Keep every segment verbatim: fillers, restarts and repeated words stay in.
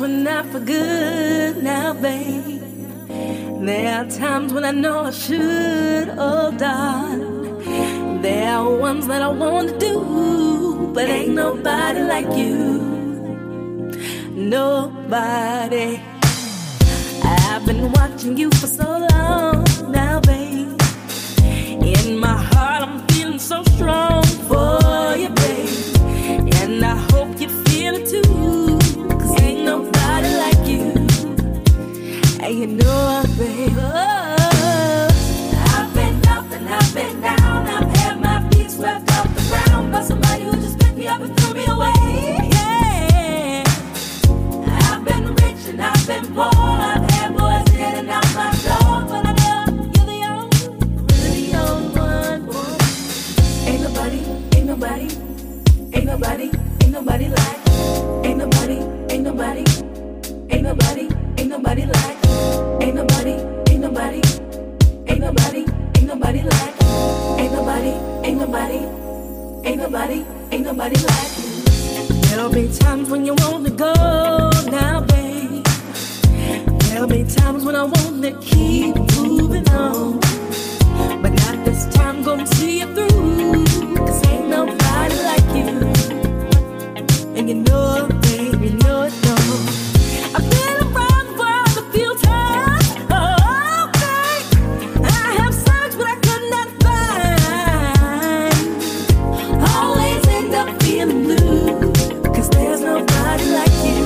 not for good now, babe. There are times when I know I should, oh darling. There are ones that I want to do, but ain't nobody like you. Nobody. I've been watching you for so long now, babe. In my heart I'm feeling so strong for you, babe. And I hope you feel it too, 'cause ain't nobody like you. And you know it, babe. Oh, I've been up and I've been down. I've had my feet swept off the ground by somebody who just picked me up and threw me away. Yeah, I've been rich and I've been poor. I've had boys in and out my door, but I know you're the only, really the only one. Ain't nobody, ain't nobody, ain't nobody, ain't nobody like. Ain't nobody, ain't nobody, ain't nobody, ain't nobody like. Ain't nobody, ain't nobody, ain't nobody, ain't nobody like. Ain't nobody, ain't nobody, ain't nobody, ain't nobody like you. There'll be times when you want to go now, babe. There'll be times when I want to keep moving on, but not this time, gonna see you through, 'cause ain't nobody like you. And you know it, babe, you know it, though. I've been around the world a few times. Oh, babe, I have searched, but I could not find. Always end up feeling blue, 'cause there's nobody like you.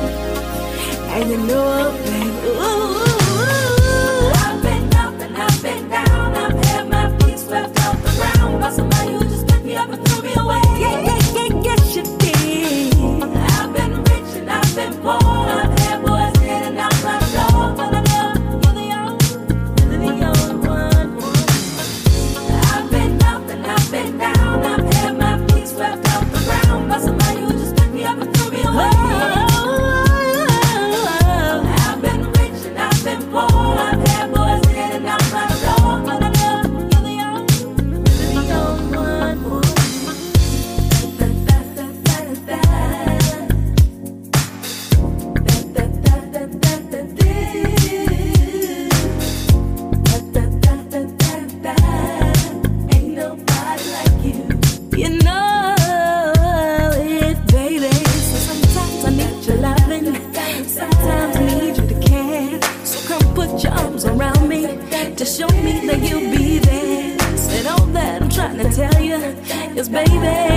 And you know it, babe. Ooh. I've been up and I've been down. I've had my feet swept off the ground by somebody who just picked me up and threw me away. Yeah, yeah, yeah, yes you did. I've been rich and I've been poor. I've had boys in and out my door, but I know you're the only, really the only one. I've been up and I've been down. I've had my feet swept off the ground by somebody who just picked me up and threw me away. I've been rich and I've been poor. I've had boys in and out my door, but I know you're the only, really the only one. Da, da, da, da, da, da. Da, da, da, da, da, da. Da, da, da, da, da. Ain't nobody like you. You know it, baby. So sometimes I need your loving, sometimes I need you to care. So come put your arms around me to show me that you'll be there. Said all that I'm trying to tell you is, baby,